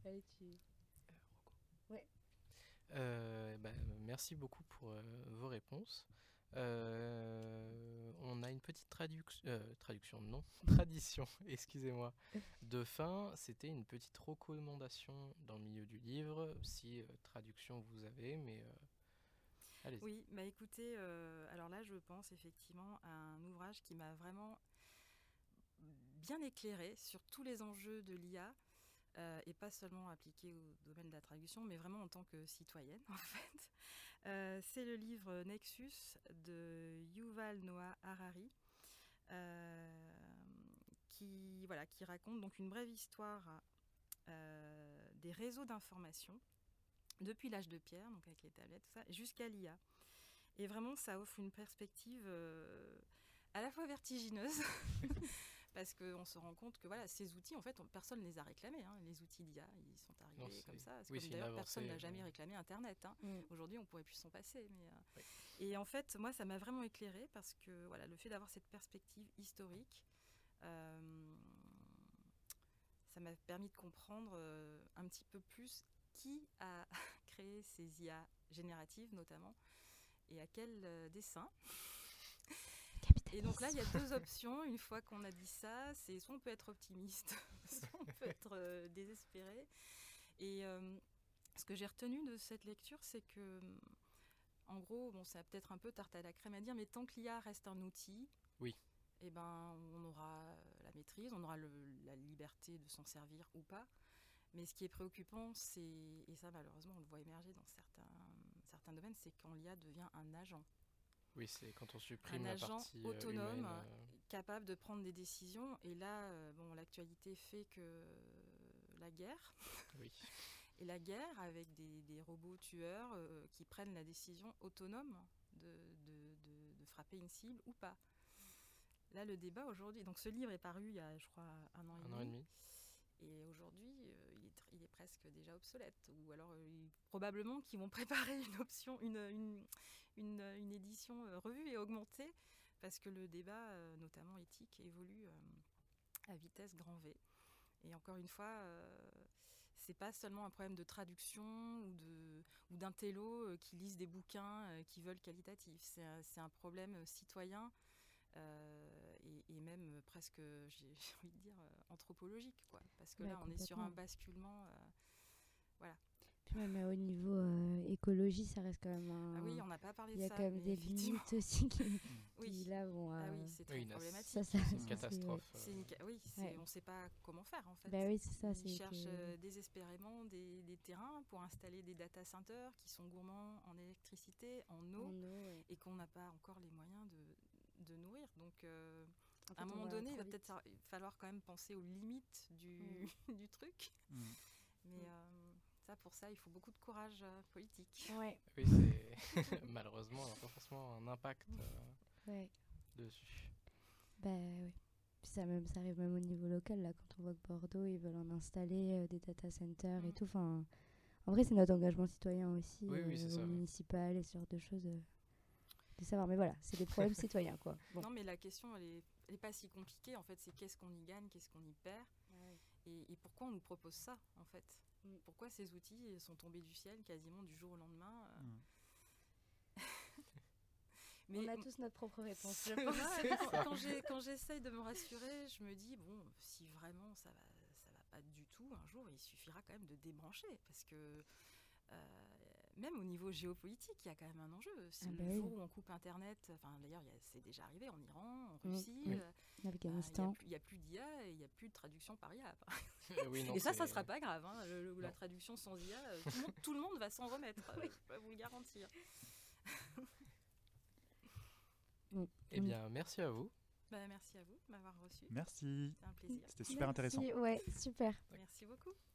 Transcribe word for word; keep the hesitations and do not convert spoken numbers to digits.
Allez, tu... Ouais. Euh, bah, merci beaucoup pour euh, vos réponses. Euh, on a une petite traduc- euh, traduction, non, tradition, excusez-moi, de fin. C'était une petite recommandation dans le milieu du livre, si euh, traduction vous avez, mais euh, allez-y. Oui, bah écoutez, euh, alors là, je pense effectivement à un ouvrage qui m'a vraiment bien éclairé sur tous les enjeux de l'I A, euh, et pas seulement appliqué au domaine de la traduction, mais vraiment en tant que citoyenne, en fait. Euh, c'est le livre Nexus de Yuval Noah Harari, euh, qui, voilà, qui raconte donc une brève histoire euh, des réseaux d'information depuis l'âge de pierre, donc avec les tablettes, tout ça, jusqu'à l'I A. Et vraiment, ça offre une perspective euh, à la fois vertigineuse, parce qu'on se rend compte que voilà, ces outils, en fait, on, personne ne les a réclamés. Hein. Les outils d'I A, ils sont Non, arrivés c'est... comme ça. C'est Oui, comme c'est une d'ailleurs, personne avancée. n'a jamais euh, réclamé Internet. Hein. Mm. Aujourd'hui, on pourrait plus s'en passer. Mais, euh, oui. Et en fait, moi, ça m'a vraiment éclairée parce que voilà, le fait d'avoir cette perspective historique, euh, ça m'a permis de comprendre euh, un petit peu plus qui a créé ces I A génératives, notamment, et à quel euh, dessein. Et donc là, il y a deux options. Une fois qu'on a dit ça, c'est soit on peut être optimiste, soit on peut être euh, désespéré. Et euh, ce que j'ai retenu de cette lecture, c'est que, en gros, bon, c'est peut-être un peu tarte à la crème à dire, mais tant que l'I A reste un outil, Oui, eh ben, on aura la maîtrise, on aura le, la liberté de s'en servir ou pas. Mais ce qui est préoccupant, c'est, et ça malheureusement on le voit émerger dans certains, certains domaines, c'est quand l'I A devient un agent. oui, c'est quand on Un supprime la agent partie euh, autonome, humaine. euh, capable de prendre des décisions. Et là, euh, bon, l'actualité fait que la guerre, Oui, et la guerre avec des, des robots tueurs euh, qui prennent la décision autonome de, de, de, de frapper une cible ou pas. Là, le débat aujourd'hui, donc ce livre est paru il y a, je crois, un an et un an et demi. demi. Et aujourd'hui, euh, il, est, il est presque déjà obsolète. Ou alors, euh, il- probablement qu'ils vont préparer une option, une, une, une, une édition euh, revue et augmentée, parce que le débat, euh, notamment éthique, évolue euh, à vitesse grand V. Et encore une fois, euh, c'est pas seulement un problème de traduction ou, de, ou d'un télo euh, qui lisent des bouquins euh, qui veulent qualitatif. C'est un, c'est un problème citoyen euh, et, et même presque, j'ai, j'ai envie de dire, euh, anthropologique, quoi. Parce que Ouais, là, on est sur un complètement. basculement. Euh, voilà. Puis même euh, au niveau euh, écologie, ça reste quand même Ah oui, un... on n'a pas parlé Il de y a ça, quand même mais des effectivement, limites aussi qui, qui oui. là vont... Ah Euh... oui, c'est très Oui, là, Ça, problématique. ça, c'est une ça c'est... Ouais. catastrophe. C'est une... Oui, c'est... Ouais. on ne sait pas comment faire, en fait. Bah oui, c'est ça, Ils c'est cherchent que... euh, désespérément des, des terrains pour installer des data centers qui sont gourmands en électricité, en eau, En eau, ouais. et qu'on n'a pas encore les moyens de, de nourrir. Donc, euh, En à un fait, on moment va donné, il trop va vite. peut-être falloir quand même penser aux limites du, Mm. du truc. Mm. Mais euh, ça, pour ça, il faut beaucoup de courage euh, politique. Ouais, Oui, c'est malheureusement, on n'a pas forcément un impact euh, ouais. dessus. Bah oui. Puis ça, même, ça arrive même au niveau local, là, quand on voit que Bordeaux, ils veulent en installer euh, des data centers et Mm. tout. Enfin, en vrai, c'est notre engagement citoyen aussi, Oui, oui, c'est euh, au ça. municipal et ce genre de choses, euh, de savoir. Mais voilà, c'est des problèmes citoyens, quoi. Bon. Non, mais la question, elle est, elle est pas si compliquée. En fait, c'est qu'est-ce qu'on y gagne, qu'est-ce qu'on y perd, et, et pourquoi on nous propose ça, en fait. Mm. Pourquoi ces outils sont tombés du ciel quasiment du jour au lendemain. euh. Mm. Mais On a m- tous notre propre réponse, je C'est pense. moi, quand, ça. quand j'ai- quand j'essaye de me rassurer, je me dis, bon, si vraiment ça va, ça va pas du tout, un jour, il suffira quand même de débrancher. Parce que euh, même au niveau géopolitique, il y a quand même un enjeu. Si Ah le bah oui. jour où on coupe Internet, enfin d'ailleurs, il y a- c'est déjà arrivé en Iran, en Mm. Russie, Oui. euh, bah, il n'y a, Afghanistan. plus- il y a plus d'I A et il n'y a plus de traduction par I A. Euh, oui, non, Et ça, c'est... ça sera pas grave. Hein, le- le- la Non. traduction sans I A, euh, tout, le monde, tout le monde va s'en remettre. euh, je peux vous le garantir. Mm. Eh Mm. bien, merci à vous. Bah, merci à vous de m'avoir reçu. Merci. C'est un plaisir. C'était super intéressant. Merci. Ouais, super. Merci beaucoup.